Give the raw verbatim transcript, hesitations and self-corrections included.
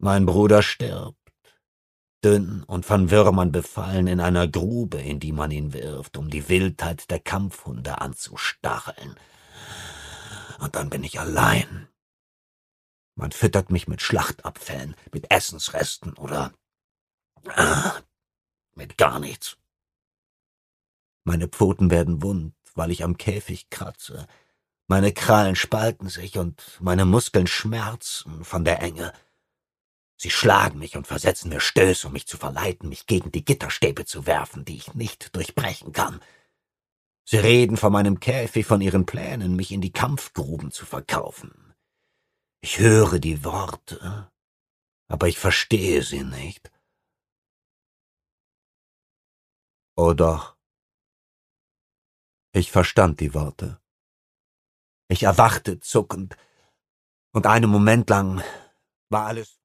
Mein Bruder stirbt, dünn und von Würmern befallen in einer Grube, in die man ihn wirft, um die Wildheit der Kampfhunde anzustacheln. Und dann bin ich allein. Man füttert mich mit Schlachtabfällen, mit Essensresten oder äh, mit gar nichts. Meine Pfoten werden wund, weil ich am Käfig kratze. Meine Krallen spalten sich und meine Muskeln schmerzen von der Enge. Sie schlagen mich und versetzen mir Stöße, um mich zu verleiten, mich gegen die Gitterstäbe zu werfen, die ich nicht durchbrechen kann. Sie reden von meinem Käfig, von ihren Plänen, mich in die Kampfgruben zu verkaufen. Ich höre die Worte, aber ich verstehe sie nicht. Oh doch, ich verstand die Worte. Ich erwachte zuckend, und einen Moment lang war alles